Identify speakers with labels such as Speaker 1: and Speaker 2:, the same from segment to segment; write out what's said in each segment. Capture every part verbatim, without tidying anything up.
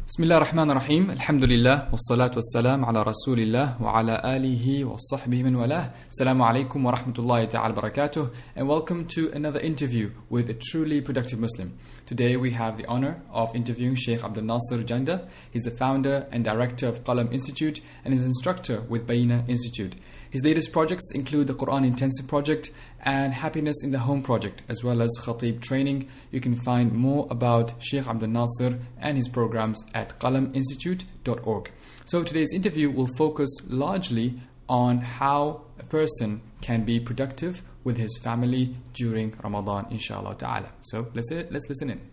Speaker 1: بسم الله الرحمن الرحيم الحمد لله والصلاة والسلام على رسول الله وعلى آله وصحبه من والاه. Assalamu alaikum wa rahmatullahi ta'ala barakatuh, and welcome to another interview with a truly productive Muslim. Today we have the honor of interviewing Sheikh Abdul Nasir Janda. He's the founder and director of Qalam Institute and is instructor with Bayna Institute. His latest projects include the Quran Intensive Project and Happiness in the Home Project, as well as Khatib Training. You can find more about Sheikh Abdul Nasir and his programs at qalam institute dot org. So today's interview will focus largely on how a person can be productive with his family during Ramadan, inshallah ta'ala. So let's, let's listen in.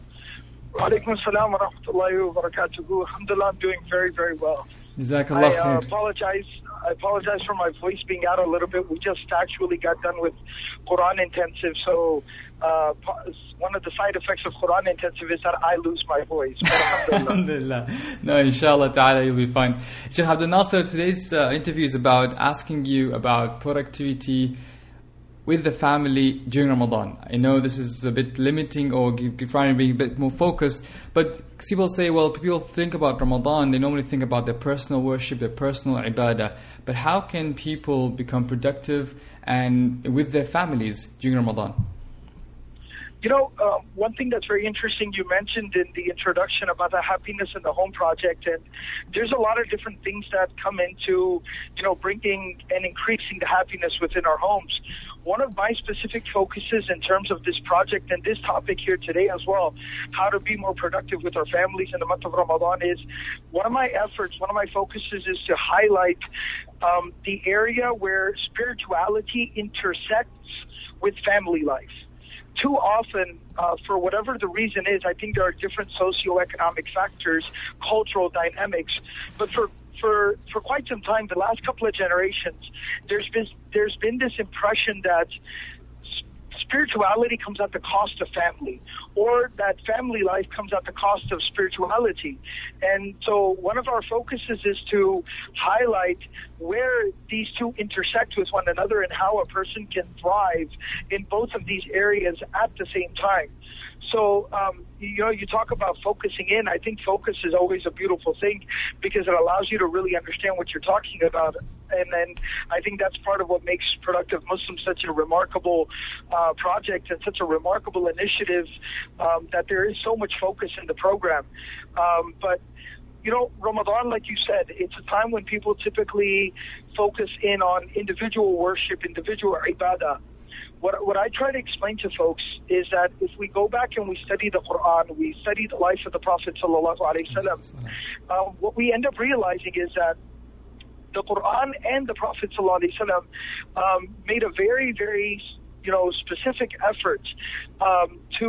Speaker 2: Wa alaikum assalam wa rahmatullahi wa barakatuhu. Alhamdulillah, I'm doing very, very well.
Speaker 1: Jazakallah
Speaker 2: I uh,
Speaker 1: khair.
Speaker 2: apologize. I apologize for my voice being out a little bit. We just actually got done with Quran Intensive, so uh, one of the side effects of Quran Intensive is that I lose my voice. But
Speaker 1: alhamdulillah. No, inshallah ta'ala, you'll be fine. Sheikh Abdul Nasir, today's uh, interview is about asking you about productivity with the family during Ramadan. I know this is a bit limiting, or trying to be a bit more focused, but people say, well, people think about Ramadan, they normally think about their personal worship, their personal ibadah, but how can people become productive and with their families during Ramadan?
Speaker 2: You know, uh, one thing that's very interesting, you mentioned in the introduction about the Happiness in the Home Project, and there's a lot of different things that come into, you know, bringing and increasing the happiness within our homes. One of my specific focuses in terms of this project and this topic here today as well, how to be more productive with our families in the month of Ramadan, is one of my efforts, one of my focuses is to highlight um, the area where spirituality intersects with family life. Too often, uh, for whatever the reason is, I think there are different socioeconomic factors, cultural dynamics, but for For, for quite some time, the last couple of generations, there's been, there's been this impression that spirituality comes at the cost of family, or that family life comes at the cost of spirituality. And so one of our focuses is to highlight where these two intersect with one another and how a person can thrive in both of these areas at the same time. So, um, you know, you talk about focusing in. I think focus is always a beautiful thing because it allows you to really understand what you're talking about. And then I think that's part of what makes Productive Muslims such a remarkable uh, project and such a remarkable initiative, um, that there is so much focus in the program. Um, but You know, Ramadan, like you said, it's a time when people typically focus in on individual worship, individual ibadah. What, what I try to explain to folks is that if we go back and we study the Quran, we study the life of the Prophet sallallahu alaihi wasallam, uh, what we end up realizing is that the Quran and the Prophet sallallahu alaihi wasallam um, made a very, very, you know, specific effort um, to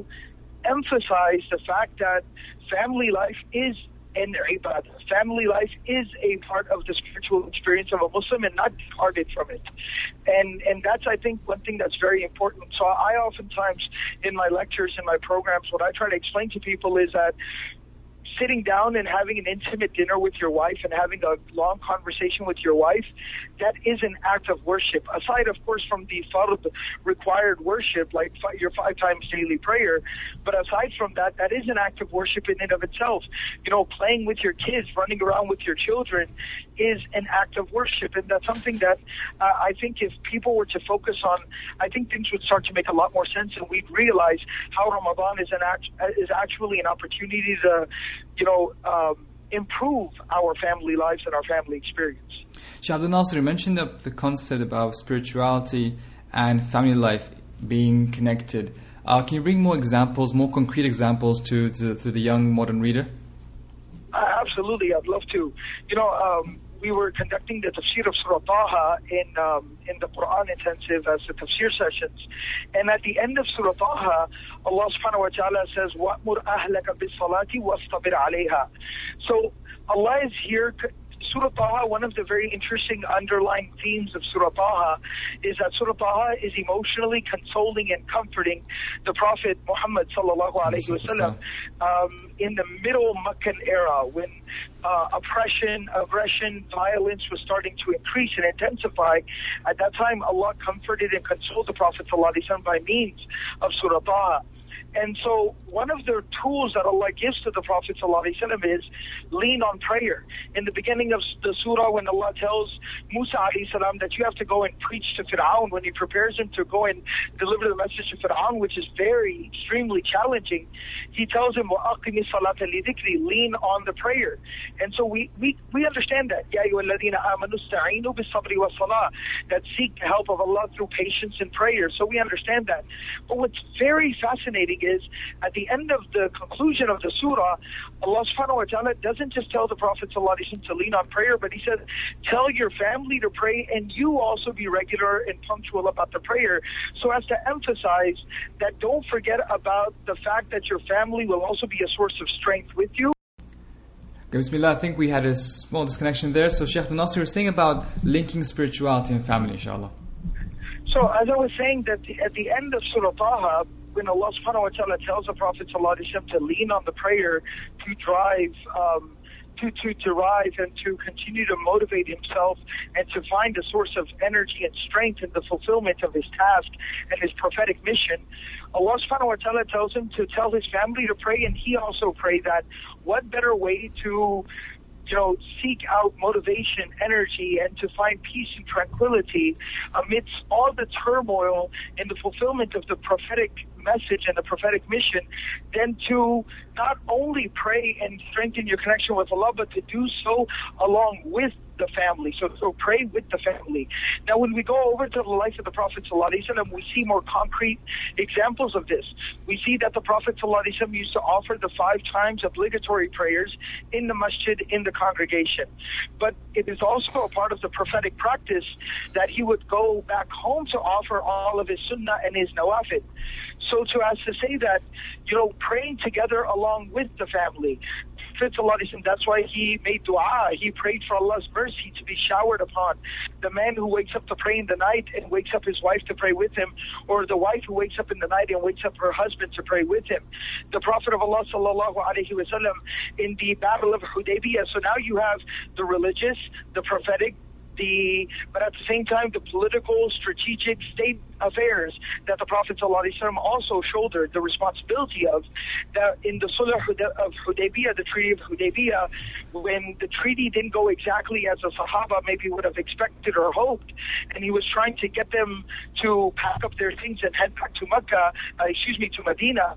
Speaker 2: emphasize the fact that family life is and ibadah. Family life is a part of the spiritual experience of a Muslim and not departed from it. And and that's, I think, one thing that's very important. So I oftentimes, in my lectures and my programs, what I try to explain to people is that sitting down and having an intimate dinner with your wife and having a long conversation with your wife, that is an act of worship. Aside, of course, from the fard required worship, like your five times daily prayer, but aside from that, that is an act of worship in and of itself. You know, playing with your kids, running around with your children is an act of worship, and that's something that uh, I think if people were to focus on, I think things would start to make a lot more sense, and we'd realize how Ramadan is an act, is actually an opportunity to, you know, um, improve our family lives and our family experience.
Speaker 1: Sheikh Abdul Nasir, you mentioned the, the concept about spirituality and family life being connected. Uh, can you bring more examples, more concrete examples to, to, to the young modern reader?
Speaker 2: Uh, absolutely, I'd love to. You know, um, we were conducting the tafsir of Surah Taha in um, in the Quran Intensive as the tafsir sessions, and at the end of Surah Taha, Allah subhanahu wa ta'ala says, وَأْمُرْ أَهْلَكَ بِالصَّلَاةِ وَاسْتَبِرْ عَلَيْهَا. So Allah is here. Surah Taha, one of the very interesting underlying themes of Surah Taha is that Surah Taha is emotionally consoling and comforting the Prophet Muhammad sallallahu alaihi wasallam um, in the middle Meccan era when uh, oppression, aggression, violence was starting to increase and intensify. At that time, Allah comforted and consoled the Prophet sallallahu alaihi wasallam by means of Surah Taha. And so one of the tools that Allah gives to the Prophet ﷺ is lean on prayer. In the beginning of the surah, when Allah tells Musa alayhi salam that you have to go and preach to Fir'aun, when he prepares him to go and deliver the message to Fir'aun, which is very, extremely challenging, he tells him, وَأَقِمِ الصَّلَاةَ لِذِكْرِ, lean on the prayer. And so we, we, we understand that. يَا أَيُّهَا الَّذِينَ آمَنُوا اسْتَعِينُوا بِالصَّبْرِ وَالصَّلَاةِ, that seek the help of Allah through patience and prayer. So we understand that. But what's very fascinating is, at the end of the conclusion of the surah, Allah subhanahu wa ta'ala doesn't just tell the Prophet ﷺ to lean on prayer, but he says, tell your family to pray and you also be regular and punctual about the prayer, so as to emphasize that don't forget about the fact that your family will also be a source of strength with you.
Speaker 1: Bismillah, I think we had a small disconnection there. So Sheikh Nasir was saying about linking spirituality and family, inshallah.
Speaker 2: So as I was saying, that the, at the end of Surah Taha, when Allah subhanahu wa ta'ala tells the Prophet ﷺ to lean on the prayer to drive, um, to, to derive and to continue to motivate himself and to find a source of energy and strength in the fulfillment of his task and his prophetic mission, Allah subhanahu wa ta'ala tells him to tell his family to pray, and he also prayed that. What better way to, you know, seek out motivation, energy, and to find peace and tranquility amidst all the turmoil in the fulfillment of the prophetic message and the prophetic mission, than to not only pray and strengthen your connection with Allah, but to do so along with the family. So, so pray with the family. Now, when we go over to the life of the Prophet ﷺ, we see more concrete examples of this. We see that the Prophet ﷺ used to offer the five times obligatory prayers in the masjid, in the congregation. But it is also a part of the prophetic practice that he would go back home to offer all of his sunnah and his nawafid. So to as to say that, you know, praying together along with the family. That's why he made dua. He prayed for Allah's mercy to be showered upon. The man who wakes up to pray in the night and wakes up his wife to pray with him, or the wife who wakes up in the night and wakes up her husband to pray with him. The Prophet of Allah sallallahu alaihi wasallam in the Battle of Hudaybiyah. So now you have the religious, the prophetic, the but at the same time the political, strategic, state affairs that the Prophet ﷺ also shouldered the responsibility of. That in the Sulh of Hudaybiyah, the Treaty of Hudaybiyah, when the treaty didn't go exactly as the Sahaba maybe would have expected or hoped, and he was trying to get them to pack up their things and head back to Mecca, uh, excuse me, to Medina,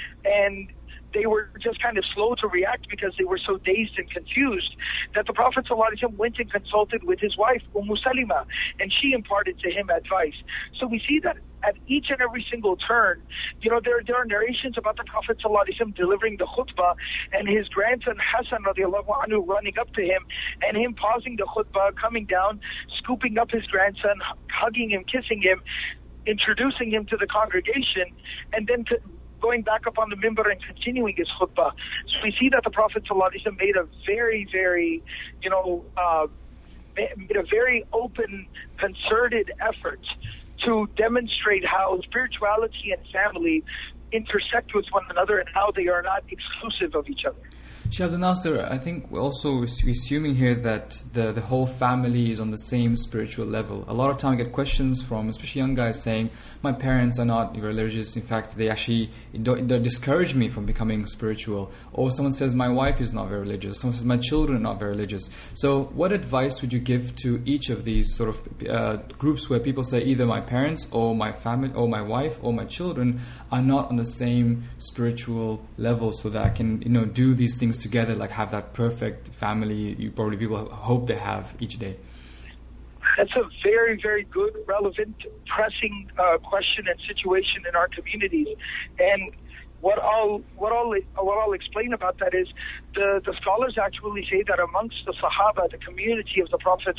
Speaker 2: and they were just kind of slow to react because they were so dazed and confused, that the Prophet ﷺ went and consulted with his wife, Umm Salima, and she imparted to him advice. So we see that at each and every single turn, you know, there, there are narrations about the Prophet ﷺ delivering the khutbah and his grandson Hassan radiallahu anhu running up to him and him pausing the khutbah, coming down, scooping up his grandson, hugging him, kissing him, introducing him to the congregation, and then to, going back up on the mimbar and continuing his khutbah. So we see that the Prophet ﷺ made a very, very, you know, uh, made a very open, concerted effort to demonstrate how spirituality and family intersect with one another and how they are not exclusive of each other.
Speaker 1: Sheikh Abdul Nasir, I think we're also assuming here that the, the whole family is on the same spiritual level. A lot of time I get questions from especially young guys saying, my parents are not religious, in fact they actually they discourage me from becoming spiritual. Or someone says my wife is not very religious, someone says my children are not very religious. So what advice would you give to each of these sort of uh, groups where people say either my parents or my family or my wife or my children are not on the same spiritual level, so that I can, you know, do these things together, like have that perfect family you probably people hope they have each day?
Speaker 2: That's a very, very good, relevant, pressing uh, question and situation in our communities. And what I'll what I'll what I'll explain about that is the, the scholars actually say that amongst the Sahaba, the community of the Prophet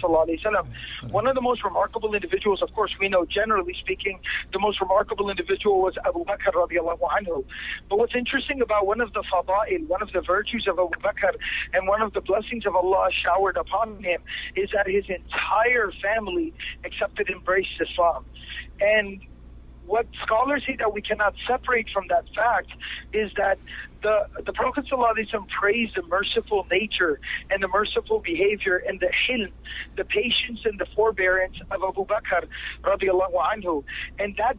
Speaker 2: ﷺ, one of the most remarkable individuals, of course, we know generally speaking, the most remarkable individual was Abu Bakr radiallahu anhu. But what's interesting about one of the fada'il, one of the virtues of Abu Bakr, and one of the blessings of Allah showered upon him, is that his entire family accepted, embraced Islam. And what scholars say that we cannot separate from that fact is that the the Prophet ﷺ praised the merciful nature and the merciful behavior and the hilm, the patience and the forbearance of Abu Bakr radiallahu anhu. And that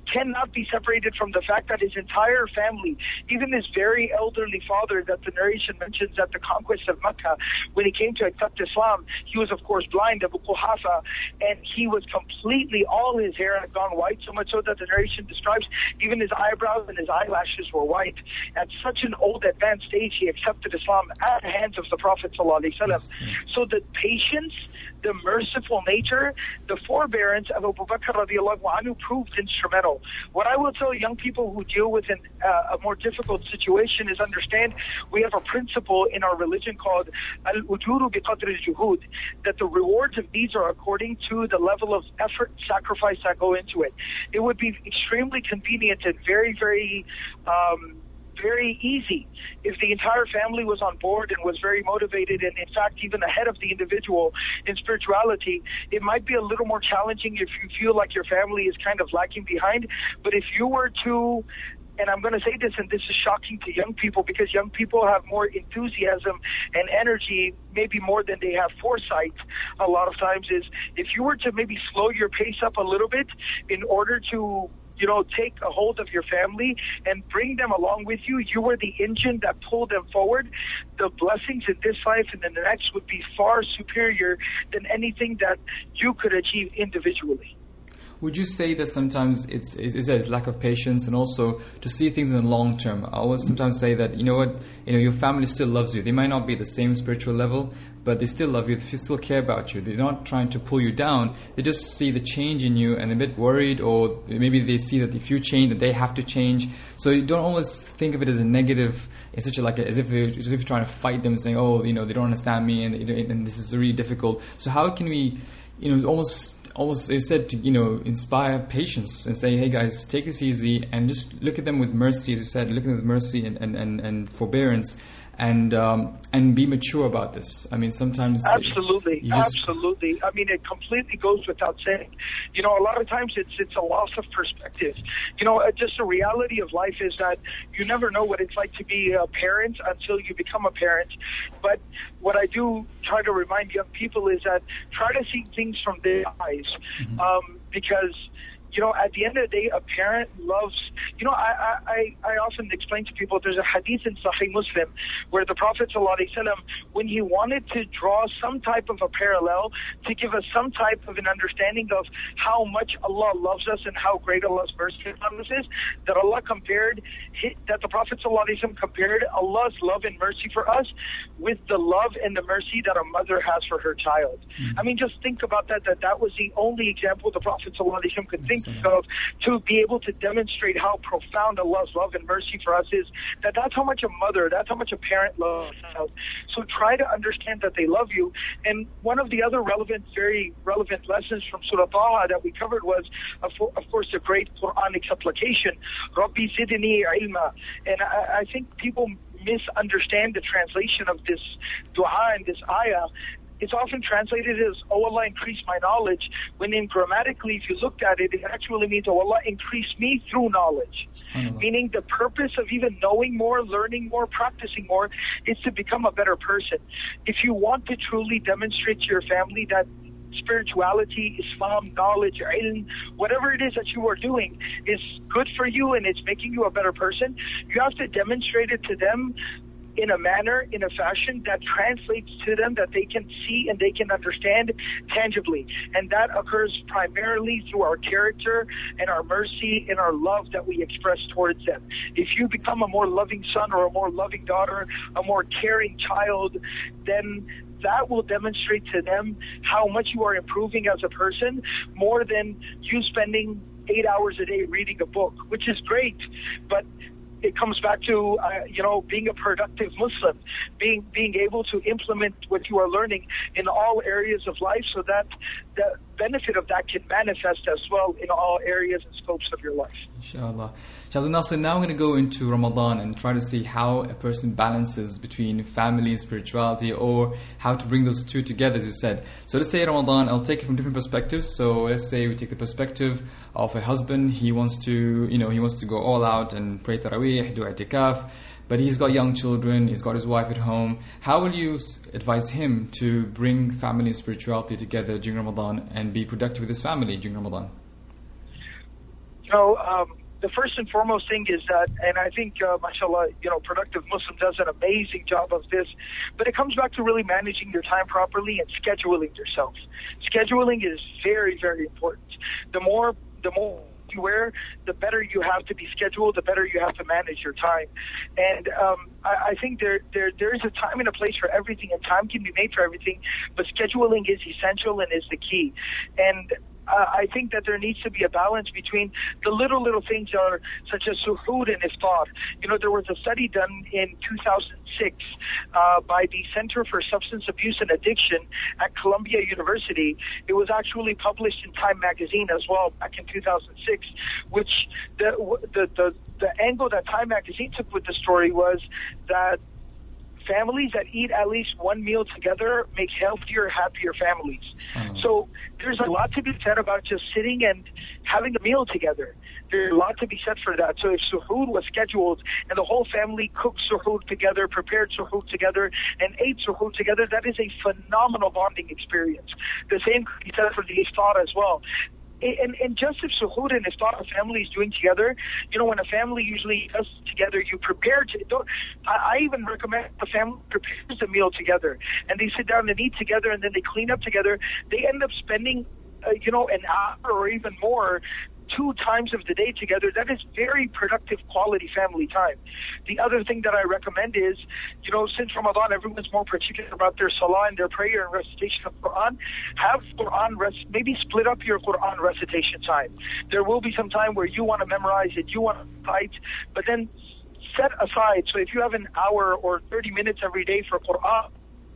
Speaker 2: cannot be separated from the fact that his entire family, even his very elderly father that the narration mentions at the conquest of Mecca, when he came to accept Islam, he was of course blind, Abu Quhafa, and he was completely, all his hair had gone white, so much so that the narration describes even his eyebrows and his eyelashes were white. At such an old advanced age, he accepted Islam at the hands of the Prophet ﷺ. So the patience, the merciful nature, the forbearance of Abu Bakr radiallahu anhu proved instrumental. What I will tell young people who deal with an, uh, a more difficult situation is understand we have a principle in our religion called al-ujuru bi qadri al-juhud, that the rewards of deeds are according to the level of effort, sacrifice that go into it. It would be extremely convenient and very, very um, very easy if the entire family was on board and was very motivated and in fact even ahead of the individual in spirituality. It might be a little more challenging if you feel like your family is kind of lagging behind, but if you were to, and I'm going to say this, and this is shocking to young people because young people have more enthusiasm and energy, maybe more than they have foresight a lot of times, is if you were to maybe slow your pace up a little bit in order to, you know, take a hold of your family and bring them along with you. You were the engine that pulled them forward. The blessings in this life and in the next would be far superior than anything that you could achieve individually.
Speaker 1: Would you say that sometimes it's, it's, it's lack of patience and also to see things in the long term? I always sometimes say that, you know what, you know, your family still loves you. They might not be the same spiritual level, but they still love you. They still care about you. They're not trying to pull you down. They just see the change in you and they're a bit worried, or maybe they see that if you change, that they have to change. So you don't always think of it as a negative. It's such a, like a, as if you're, as if you're trying to fight them, saying, "Oh, you know, they don't understand me, and, and this is really difficult." So how can we, you know, almost almost they said to, you know, inspire patience and say, hey guys, take this easy and just look at them with mercy, as you said, look at them with mercy and, and, and, and forbearance, and um, and be mature about this. I mean, sometimes
Speaker 2: absolutely,
Speaker 1: just,
Speaker 2: absolutely. I mean, it completely goes without saying. You know, a lot of times it's it's a loss of perspective. You know, just the reality of life is that you never know what it's like to be a parent until you become a parent. But what I do try to remind young people is that try to see things from their eyes, mm-hmm. um, because, you know, at the end of the day, a parent loves, you know, I, I, I often explain to people, there's a hadith in Sahih Muslim where the Prophet ﷺ, when he wanted to draw some type of a parallel to give us some type of an understanding of how much Allah loves us and how great Allah's mercy on us is, that Allah compared, that the Prophet ﷺ compared Allah's love and mercy for us with the love and the mercy that a mother has for her child. Mm-hmm. I mean, just think about that, that that was the only example the Prophet ﷺ could think of to be able to demonstrate how profound Allah's love and mercy for us is, that that's how much a mother, that's how much a parent loves a child. So try to understand that they love you. And one of the other relevant, very relevant lessons from Surah Taha that we covered was, of, of course, the great Quranic supplication, Rabbi Zidni Ilma. And I, I think people misunderstand the translation of this dua and this ayah. It's often translated as, oh Allah, increase my knowledge, when in grammatically, if you looked at it, it actually means, oh Allah, increase me through knowledge. Mm-hmm. Meaning the purpose of even knowing more, learning more, practicing more, is to become a better person. If you want to truly demonstrate to your family that spirituality, Islam, knowledge, ilm, whatever it is that you are doing is good for you and it's making you a better person, you have to demonstrate it to them in a manner, in a fashion that translates to them, that they can see and they can understand tangibly. And that occurs primarily through our character and our mercy and our love that we express towards them. If you become a more loving son or a more loving daughter, a more caring child, then that will demonstrate to them how much you are improving as a person, more than you spending eight hours a day reading a book, which is great, but it comes back to, uh, you know, being a productive Muslim, being being able to implement what you are learning in all areas of life, so that the benefit of that can manifest as well in all areas and scopes of your life.
Speaker 1: Inshallah. Inshallah, Nasser, now I'm going to go into Ramadan and try to see how a person balances between family and spirituality, or how to bring those two together, as you said. So let's say Ramadan, I'll take it from different perspectives. So let's say we take the perspective of a husband. He wants to, you know, he wants to go all out and pray Taraweeh, do i'tikaf, but he's got young children, he's got his wife at home. How will you advise him to bring family and spirituality together during Ramadan and be productive with his family during Ramadan?
Speaker 2: know, um, the first and foremost thing is that, and I think, uh, mashallah, you know, Productive Muslim does an amazing job of this, but it comes back to really managing your time properly and scheduling yourself. Scheduling is very, very important. The more, the more you wear, the better you have to be scheduled, the better you have to manage your time. And um, I, I think there, there there is a time and a place for everything, and time can be made for everything, but scheduling is essential and is the key. And Uh, I think that there needs to be a balance between the little, little things are such as suhoor and iftar. You know, there was a study done in two thousand six uh, by the Center for Substance Abuse and Addiction at Columbia University. It was actually published in Time magazine as well back in two thousand six, which the, the, the, the angle that Time magazine took with the story was that families that eat at least one meal together make healthier, happier families. Mm. So there's a lot to be said about just sitting and having a meal together. There's a lot to be said for that. So if suhoor was scheduled and the whole family cooked suhoor together, prepared suhoor together, and ate suhoor together, that is a phenomenal bonding experience. The same could be said for the iftar as well. And, and just if suhoor and iftar a family is doing together, you know, when a family usually does together, you prepare to, don't, I, I even recommend the family prepares a meal together and they sit down and eat together and then they clean up together. They end up spending, uh, you know, an hour or even more two times of the day together. That is very productive quality family time. The other thing that I recommend is, you know, since Ramadan, everyone's more particular about their salah and their prayer and recitation of Quran. Have Quran, res- maybe split up your Quran recitation time. There will be some time where you want to memorize it, you want to fight, but then set aside. So if you have an hour or thirty minutes every day for Quran,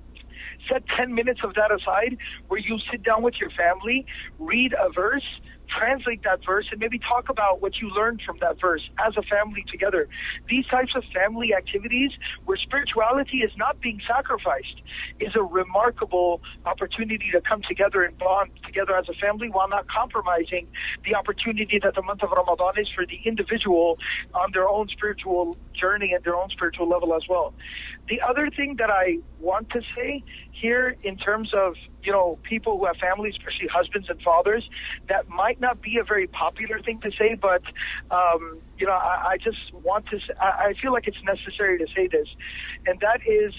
Speaker 2: set ten minutes of that aside where you sit down with your family, read a verse, translate that verse, and maybe talk about what you learned from that verse as a family together. These types of family activities where spirituality is not being sacrificed is a remarkable opportunity to come together and bond together as a family while not compromising the opportunity that the month of Ramadan is for the individual on their own spiritual journey and their own spiritual level as well. The other thing that I want to say here in terms of, you know, people who have families, especially husbands and fathers, that might not be a very popular thing to say, but, um, you know, I, I just want to, I, I feel like it's necessary to say this, and that is,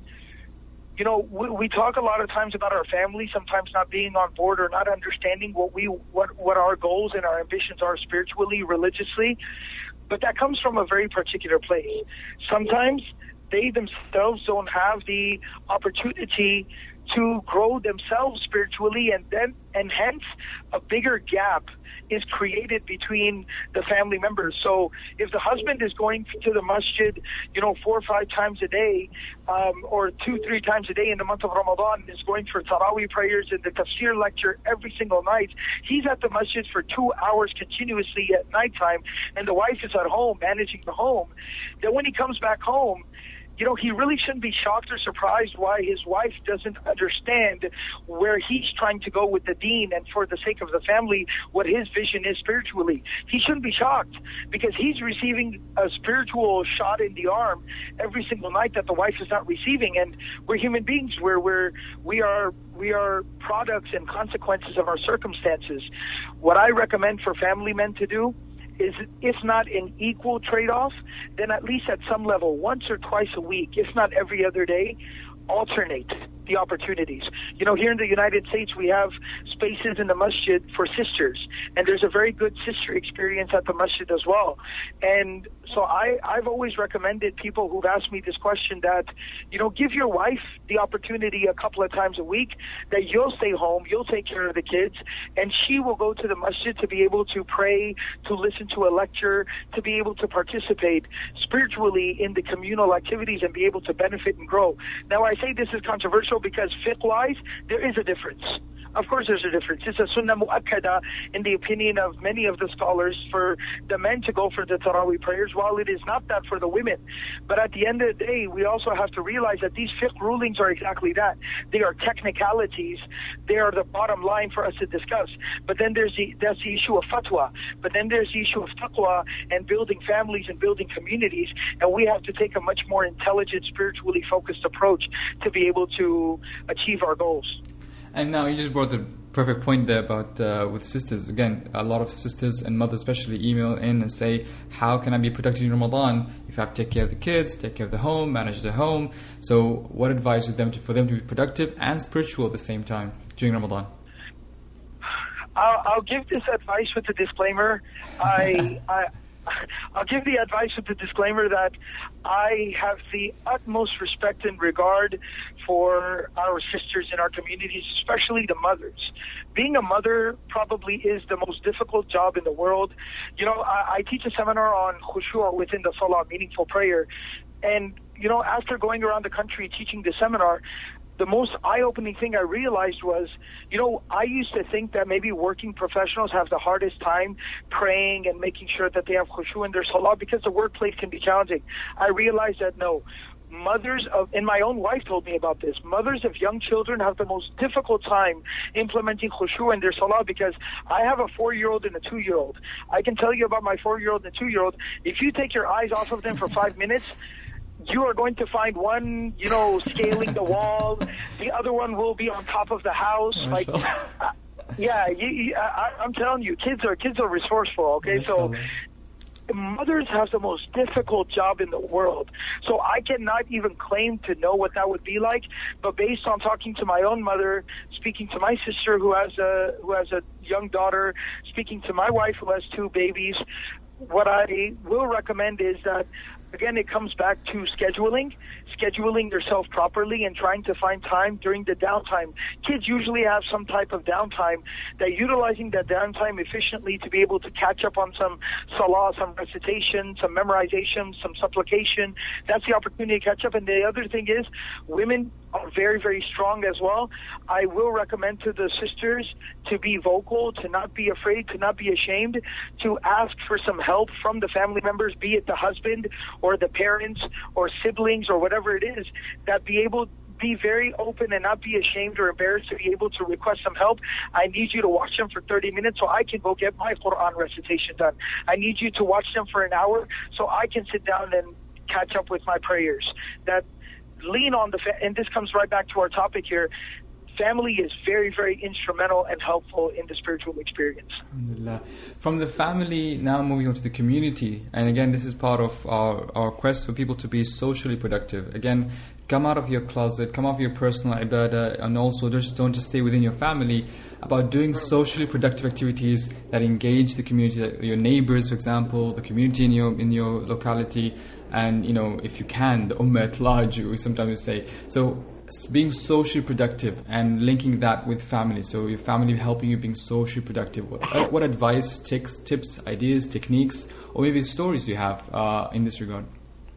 Speaker 2: you know, we, we talk a lot of times about our family sometimes not being on board or not understanding what we, what, what our goals and our ambitions are spiritually, religiously, but that comes from a very particular place. Sometimes they themselves don't have the opportunity to grow themselves spiritually, and then and hence a bigger gap is created between the family members. So if the husband is going to the masjid, you know, four or five times a day, um, or two, three times a day in the month of Ramadan, is going for Taraweeh prayers and the tafsir lecture every single night, he's at the masjid for two hours continuously at nighttime, and the wife is at home managing the home, then when he comes back home, you know, he really shouldn't be shocked or surprised why his wife doesn't understand where he's trying to go with the deen and for the sake of the family, what his vision is spiritually. He shouldn't be shocked because he's receiving a spiritual shot in the arm every single night that the wife is not receiving. And we're human beings where we're, we are, we are products and consequences of our circumstances. What I recommend for family men to do is, if not an equal trade-off, then at least at some level, once or twice a week, if not every other day, alternate the opportunities. You know, here in the United States, we have spaces in the masjid for sisters, and there's a very good sister experience at the masjid as well. And so I, I've always recommended people who've asked me this question that, you know, give your wife the opportunity a couple of times a week that you'll stay home, you'll take care of the kids, and she will go to the masjid to be able to pray, to listen to a lecture, to be able to participate spiritually in the communal activities and be able to benefit and grow. Now, I say this is controversial because fiqh-wise, there is a difference. Of course there's a difference. It's a sunnah mu'akkada in the opinion of many of the scholars for the men to go for the Taraweeh prayers, while it is not that for the women. But at the end of the day, we also have to realize that these fiqh rulings are exactly that. They are technicalities. They are the bottom line for us to discuss. But then there's the, that's the issue of fatwa. But then there's the issue of taqwa and building families and building communities. And we have to take a much more intelligent, spiritually focused approach to be able to achieve our goals.
Speaker 1: And now you just brought the perfect point there about uh, with sisters. Again, a lot of sisters and mothers especially email in and say, how can I be productive in Ramadan if I have to take care of the kids, take care of the home, manage the home? So what advice would them to, for them to be productive and spiritual at the same time during Ramadan?
Speaker 2: I'll, I'll give this advice with the disclaimer. I, I, I'll give the advice with the disclaimer that I have the utmost respect and regard for our sisters in our communities, especially the mothers. Being a mother probably is the most difficult job in the world. You know, I, I teach a seminar on khushu' within the salah, meaningful prayer. And, you know, after going around the country teaching the seminar, the most eye-opening thing I realized was, you know, I used to think that maybe working professionals have the hardest time praying and making sure that they have khushu' in their salah because the workplace can be challenging. I realized that no, mothers of, and my own wife told me about this, mothers of young children have the most difficult time implementing khushu' in their salah because I have a four-year-old and a two-year-old. I can tell you about my four-year-old and a two-year-old. If you take your eyes off of them for five minutes, you are going to find one, you know, scaling the wall. The other one will be on top of the house. Like, uh, yeah, you, you, I, I'm telling you, kids are kids are resourceful. Okay, so mothers have the most difficult job in the world. So I cannot even claim to know what that would be like. But based on talking to my own mother, speaking to my sister who has a who has a young daughter, speaking to my wife who has two babies, what I will recommend is that, again, it comes back to scheduling, scheduling yourself properly and trying to find time during the downtime. Kids usually have some type of downtime. They're utilizing that downtime efficiently to be able to catch up on some salah, some recitation, some memorization, some supplication. That's the opportunity to catch up. And the other thing is, women are very, very strong as well. I will recommend to the sisters to be vocal, to not be afraid, to not be ashamed, to ask for some help from the family members, be it the husband or the parents or siblings or whatever it is, that be able be very open and not be ashamed or embarrassed to be able to request some help. I need you to watch them for thirty minutes so I can go get my Quran recitation done. I need you to watch them for an hour so I can sit down and catch up with my prayers. That lean on the, fa- and this comes right back to our topic here, family is very, very instrumental and helpful in the spiritual experience.
Speaker 1: Alhamdulillah. From the family, now moving on to the community. And again, this is part of our, our quest for people to be socially productive. Again, come out of your closet, come out of your personal ibadah, and also just don't just stay within your family, about doing socially productive activities that engage the community, your neighbors, for example, the community in your in your locality, and, you know, if you can, the ummah at large, we sometimes say. So being socially productive and linking that with family. So your family helping you being socially productive. What, what advice, tips, tips, ideas, techniques, or maybe stories you have uh, in this regard?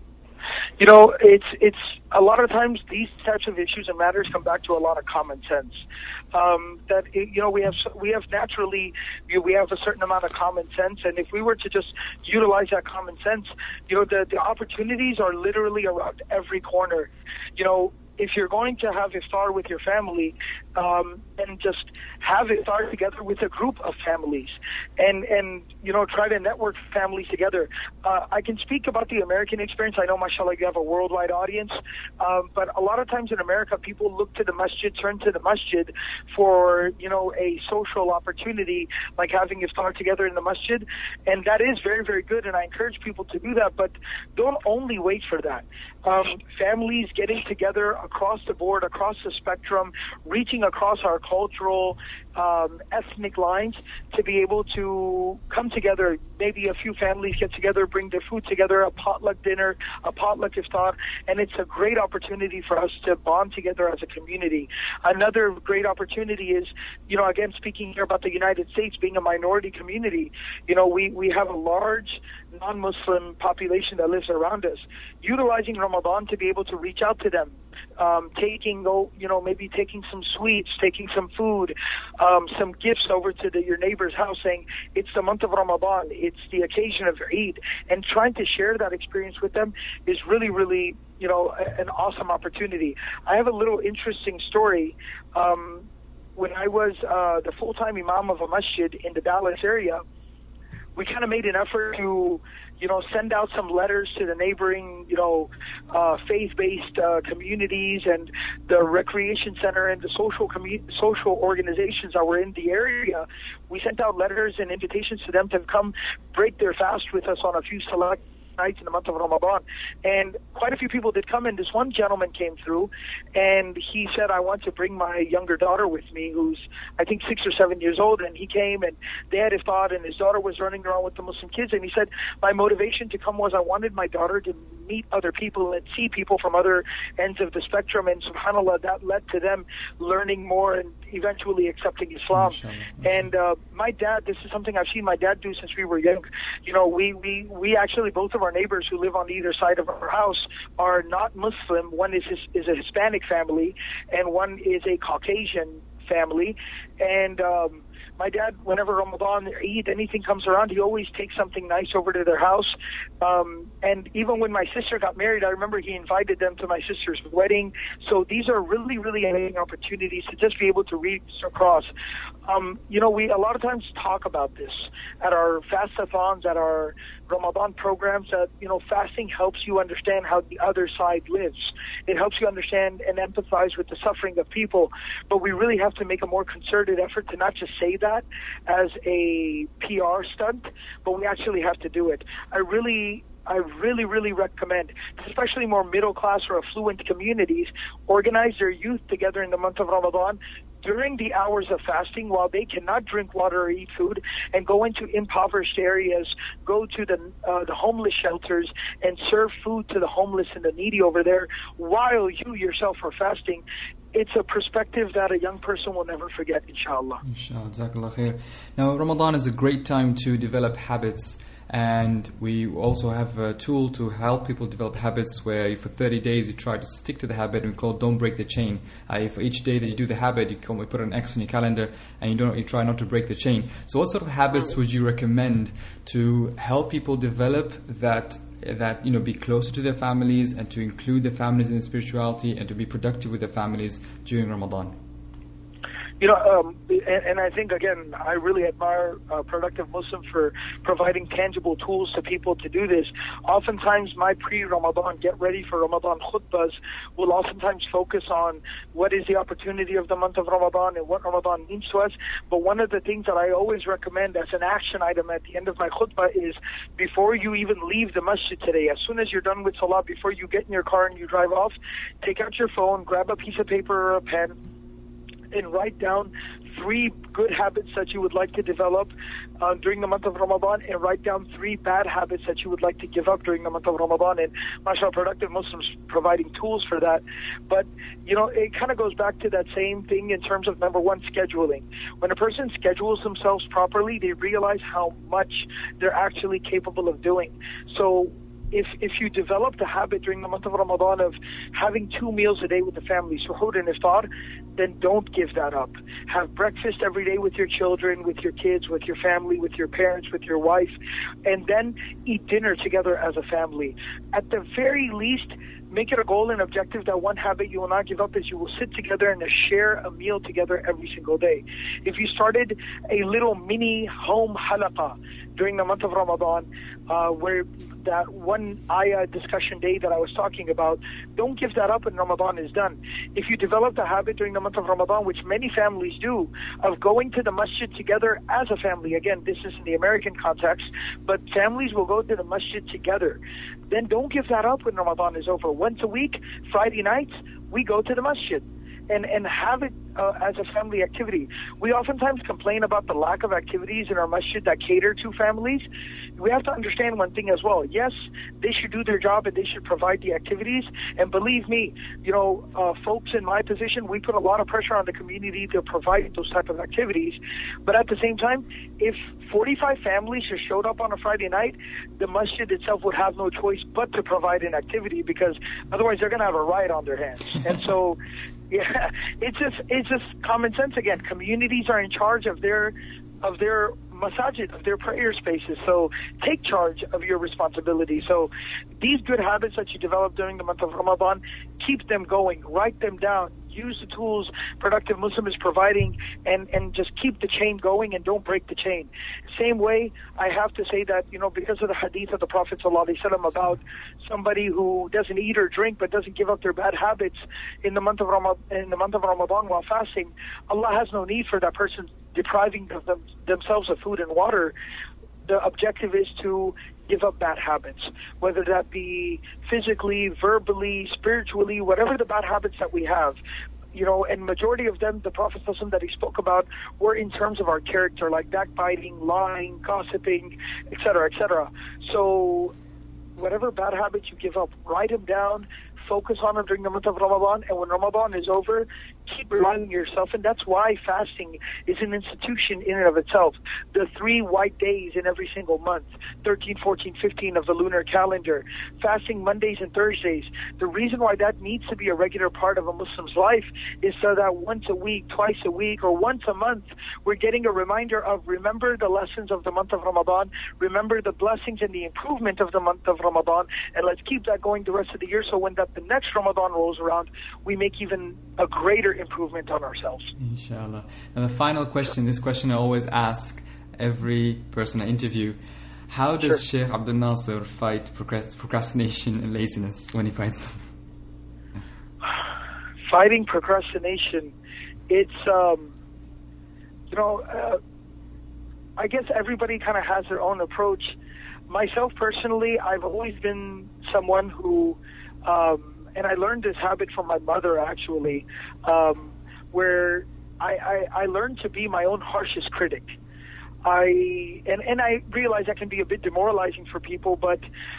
Speaker 2: You know, it's it's a lot of times these types of issues and matters come back to a lot of common sense. Um, that it, you know we have we have naturally you know, we have a certain amount of common sense, and if we were to just utilize that common sense, you know, the the opportunities are literally around every corner. You know, if you're going to have iftar with your family, um, and just have iftar together with a group of families, and and you know try to network families together. Uh, I can speak about the American experience. I know, mashallah, you have a worldwide audience, um, but a lot of times in America, people look to the masjid, turn to the masjid for you know a social opportunity, like having iftar together in the masjid, and that is very, very good, and I encourage people to do that. But don't only wait for that. Um, families getting together across the board, across the spectrum, reaching across our cultural, um, ethnic lines to be able to come together. Maybe a few families get together, bring their food together, a potluck dinner, a potluck iftar, and it's a great opportunity for us to bond together as a community. Another great opportunity is, you know, again, speaking here about the United States being a minority community, you know, we, we have a large non-Muslim population that lives around us. Utilizing Ramadan to be able to reach out to them, um, taking, you know, maybe taking some sweets, taking some food, um, some gifts over to the, your neighbor's house, saying it's the month of Ramadan, it's the occasion of Eid, and trying to share that experience with them is really, really, you know, an awesome opportunity. I have a little interesting story. Um, when I was uh, the full-time imam of a masjid in the Dallas area, we kind of made an effort to, you know, send out some letters to the neighboring, you know, uh, faith-based uh, communities and the recreation center and the social commu- social organizations that were in the area. We sent out letters and invitations to them to come break their fast with us on a few select nights in the month of Ramadan. And quite a few people did come, and this one gentleman came through, and he said, I want to bring my younger daughter with me, who's, I think, six or seven years old. And he came, and they had iftar, and his daughter was running around with the Muslim kids. And he said, my motivation to come was I wanted my daughter to meet other people and see people from other ends of the spectrum. And subhanAllah, that led to them learning more and eventually accepting Islam.
Speaker 1: Mashallah, mashallah.
Speaker 2: And uh, my dad, this is something I've seen my dad do since we were young. You know, we, we, we actually, both of our neighbors who live on either side of our house are not Muslim. One is his, is a Hispanic family, and one is a Caucasian family. And um, my dad, whenever Ramadan or Eid, anything comes around, he always takes something nice over to their house. Um, and even when my sister got married, I remember he invited them to my sister's wedding. So these are really, really amazing opportunities to just be able to reach across. Um, you know, we a lot of times talk about this at our fast-a-thons, at our Ramadan programs, that, you know, fasting helps you understand how the other side lives. It helps you understand and empathize with the suffering of people. But we really have to make a more concerted effort to not just say that as a P R stunt, but we actually have to do it. I really I really, really recommend, especially more middle-class or affluent communities, organize their youth together in the month of Ramadan during the hours of fasting while they cannot drink water or eat food, and go into impoverished areas, go to the uh, the homeless shelters and serve food to the homeless and the needy over there while you yourself are fasting. It's a perspective that a young person will never forget, inshallah.
Speaker 1: Inshallah, Jazakallah khair. Now, Ramadan is a great time to develop habits. And we also have a tool to help people develop habits where for thirty days you try to stick to the habit, and we call it don't break the chain. Uh, for each day that you do the habit, you come, we put an X on your calendar, and you don't you try not to break the chain. So what sort of habits would you recommend to help people develop that, that you know, be closer to their families and to include their families in their spirituality and to be productive with their families during Ramadan?
Speaker 2: You know, um, and, and I think, again, I really admire uh, Productive Muslim for providing tangible tools to people to do this. Oftentimes, my pre-Ramadan, get ready for Ramadan khutbahs will oftentimes focus on what is the opportunity of the month of Ramadan and what Ramadan means to us. But one of the things that I always recommend as an action item at the end of my khutbah is, before you even leave the masjid today, as soon as you're done with salah, before you get in your car and you drive off, take out your phone, grab a piece of paper or a pen, and write down three good habits that you would like to develop uh, during the month of Ramadan, and write down three bad habits that you would like to give up during the month of Ramadan. And mashallah, Productive Muslims providing tools for that. But, you know, it kind of goes back to that same thing in terms of, number one, scheduling. When a person schedules themselves properly, they realize how much they're actually capable of doing. So If if you develop the habit during the month of Ramadan of having two meals a day with the family, suhoor and iftar, then don't give that up. Have breakfast every day with your children, with your kids, with your family, with your parents, with your wife, and then eat dinner together as a family. At the very least, make it a goal and objective that one habit you will not give up is you will sit together and share a meal together every single day. If you started a little mini home halaqa during the month of Ramadan, uh, where that one ayah discussion day that I was talking about, don't give that up when Ramadan is done. If you develop the habit during the month of Ramadan, which many families do, of going to the masjid together as a family, again, this is in the American context, but families will go to the masjid together, then don't give that up when Ramadan is over. Once a week, Friday nights, we go to the masjid and, and have it uh, as a family activity. We oftentimes complain about the lack of activities in our masjid that cater to families. We have to understand one thing as well. Yes, they should do their job and they should provide the activities. And believe me, you know, uh, folks in my position, we put a lot of pressure on the community to provide those type of activities. But at the same time, if forty-five families just showed up on a Friday night, the masjid itself would have no choice but to provide an activity, because otherwise they're going to have a riot on their hands. And so, yeah, it's just it's just common sense again. Communities are in charge of their of their masajid, of their prayer spaces. So take charge of your responsibility. So these good habits that you develop during the month of Ramadan, keep them going, write them down, use the tools Productive Muslim is providing and, and just keep the chain going and don't break the chain. Same way, I have to say that, you know, because of the hadith of the Prophet ﷺ about somebody who doesn't eat or drink but doesn't give up their bad habits in the month of Ramadan, in the month of Ramadan while fasting, Allah has no need for that person depriving them, themselves of food and water. The objective is to give up bad habits, whether that be physically, verbally, spiritually, whatever the bad habits that we have. You know, and majority of them, the Prophet that he spoke about, were in terms of our character, like backbiting, lying, gossiping, et cetera, et cetera. So whatever bad habits you give up, write them down, focus on them during the month of Ramadan, and when Ramadan is over, keep reminding yourself. And that's why fasting is an institution in and of itself. The three white days in every single month, thirteen, fourteen, fifteen of the lunar calendar, fasting Mondays and Thursdays. The reason why that needs to be a regular part of a Muslim's life is so that once a week, twice a week, or once a month, we're getting a reminder of, remember the lessons of the month of Ramadan, remember the blessings and the improvement of the month of Ramadan, and let's keep that going the rest of the year, so when that the next Ramadan rolls around, we make even a greater improvement on ourselves.
Speaker 1: Inshallah. And the final question, this question I always ask every person I interview: how does sure. Sheikh Abdul Nasser fight procrastination and laziness when he fights them?
Speaker 2: Fighting procrastination, it's, um, you know, uh, I guess everybody kind of has their own approach. Myself personally, I've always been someone who, um, and I learned this habit from my mother actually, um, where I, I, I learned to be my own harshest critic. I and, and I realize that can be a bit demoralizing for people, but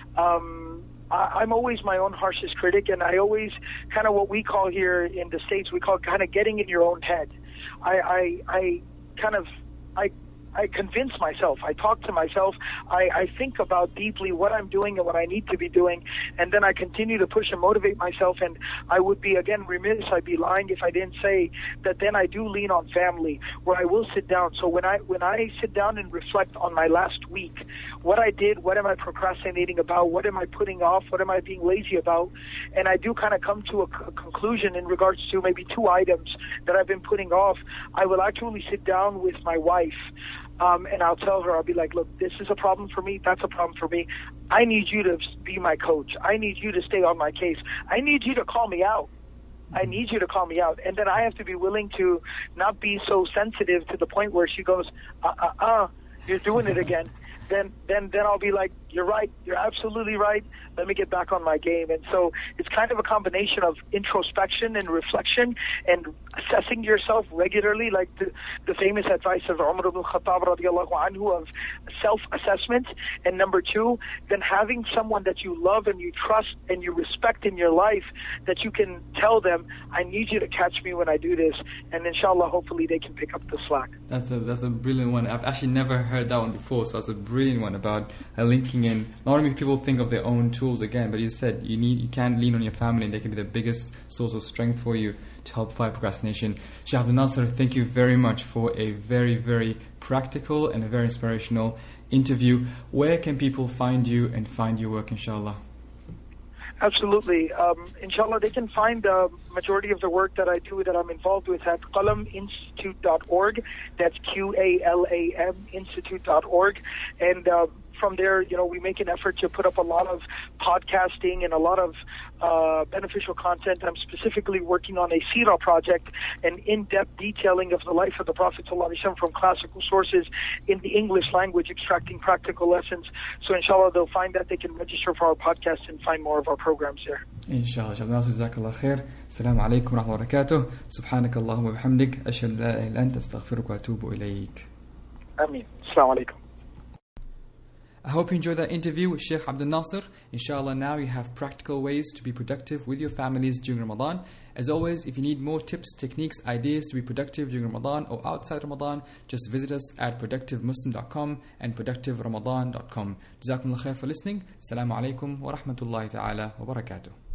Speaker 2: um, I, I'm always my own harshest critic, and I always kind of what we call here in the States, we call kind of getting in your own head. I, I, I kind of, I I convince myself, I talk to myself, I, I think about deeply what I'm doing and what I need to be doing, and then I continue to push and motivate myself. And I would be, again, remiss, I'd be lying if I didn't say that then I do lean on family, where I will sit down. So when I when I sit down and reflect on my last week, what I did, what am I procrastinating about, what am I putting off, what am I being lazy about, and I do kind of come to a, c- a conclusion in regards to maybe two items that I've been putting off. I will actually sit down with my wife, Um, and I'll tell her, I'll be like, look, this is a problem for me, that's a problem for me. I need you to be my coach. I need you to stay on my case. I need you to call me out. I need you to call me out. And then I have to be willing to not be so sensitive to the point where she goes, uh, uh, uh, you're doing it again. Then, then, then I'll be like, you're right. You're absolutely right. Let me get back on my game. And so it's kind of a combination of introspection and reflection and assessing yourself regularly, like the, the famous advice of Umar ibn Khattab radiallahu anhu of self-assessment. And number two, then having someone that you love and you trust and you respect in your life that you can tell them, I need you to catch me when I do this. And inshallah, hopefully they can pick up the slack.
Speaker 1: That's a that's a brilliant one. I've actually never heard that one before, so that's a brilliant one about uh, linking in. Not only people think of their own tools again, but you said you need you can lean on your family, and they can be the biggest source of strength for you to help fight procrastination. Sheikh Abdul Nasser, thank you very much for a very, very practical and a very inspirational interview. Where can people find you and find your work, inshallah?
Speaker 2: Absolutely. Um, inshallah, they can find the majority of the work that I do, that I'm involved with, at qalam institute dot org. That's Q A L A M institute dot org. And uh, from there, you know, we make an effort to put up a lot of podcasting and a lot of uh, beneficial content. I'm specifically working on a Seerah project, an in-depth detailing of the life of the Prophet ﷺ from classical sources in the English language, extracting practical lessons. So inshallah, they'll find that they can register for our podcast and find more of our programs there.
Speaker 1: Inshallah. Sheikh Abdul Nasser, jazakallah khair. Assalamu alaikum wa rahmatullahi wa barakatuh. Subhanak Allahumma wa bihamdik. Ashhadu an la ilaha illa anta astaghfiruka wa atubu ilayk.
Speaker 2: Ameen. Assalamu alaikum.
Speaker 1: I hope you enjoyed that interview with Sheikh Abdul Nasser. Inshallah, now you have practical ways to be productive with your families during Ramadan. As always, if you need more tips, techniques, ideas to be productive during Ramadan or outside Ramadan, just visit us at productive muslim dot com and productive ramadan dot com. Jazakumullah khair for listening. Assalamu alaikum wa rahmatullahi ta'ala wa barakatuh.